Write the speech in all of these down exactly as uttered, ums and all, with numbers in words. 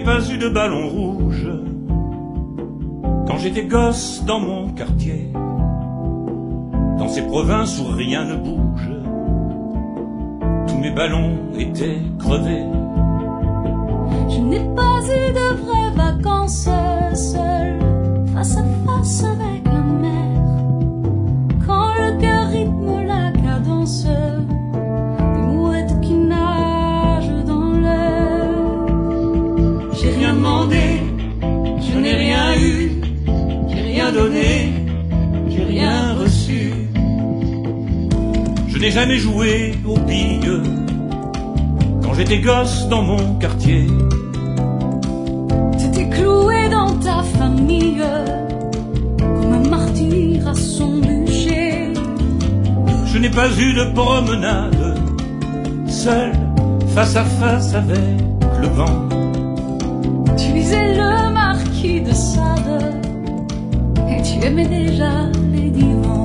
pas eu de ballon rouge quand j'étais gosse dans mon quartier. Dans ces provinces où rien ne bouge, tous mes ballons étaient crevés. Je n'ai pas eu de vraies vacances seule, face à face avec la mer, quand le cœur rythme la cadence des mouettes qui nagent dans l'air. J'ai rien demandé, je n'ai rien eu, j'ai rien donné, j'ai rien reçu. Je n'ai jamais joué aux billes quand j'étais gosse dans mon quartier. T'étais cloué dans ta famille comme un martyr à son bûcher. Je n'ai pas eu de promenade seul, face à face avec le vent. Tu lisais le Marquis de Sade et tu aimais déjà les divans.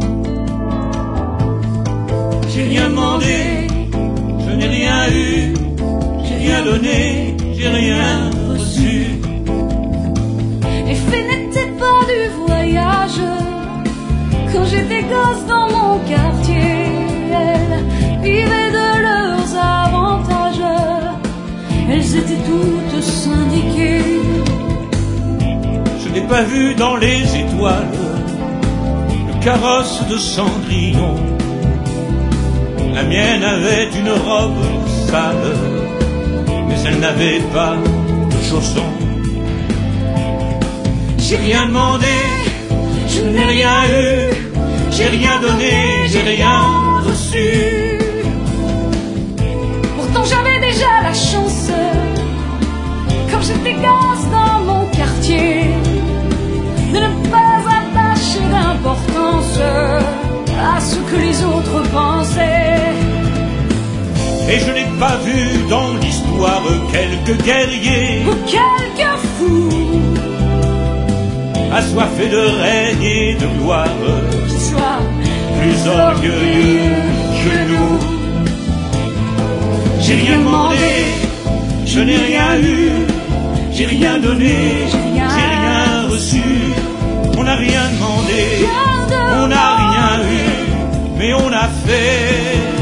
J'ai rien demandé, je n'ai rien eu, j'ai rien donné, j'ai rien reçu. Les faits n'étaient pas du voyage quand j'étais gosse dans mon quartier. Elles vivaient de leurs avantages, elles étaient toutes syndiquées. Je n'ai pas vu dans les étoiles le carrosse de Cendrillon. La mienne avait une robe sale, mais elle n'avait pas de chaussons. J'ai rien demandé, je n'ai rien eu, j'ai rien donné, j'ai rien reçu. Pourtant j'avais déjà la chance, quand j'étais gosse dans mon quartier, de ne pas attacher d'importance à ce que les autres pensaient. Et je n'ai pas vu dans l'histoire quelques guerriers ou quelques fous assoiffés de règne et de gloire qui soient plus orgueilleux que nous. J'ai rien demandé, je n'ai rien eu, j'ai rien donné, j'ai rien reçu. On n'a rien demandé, on n'a rien eu, mais on a fait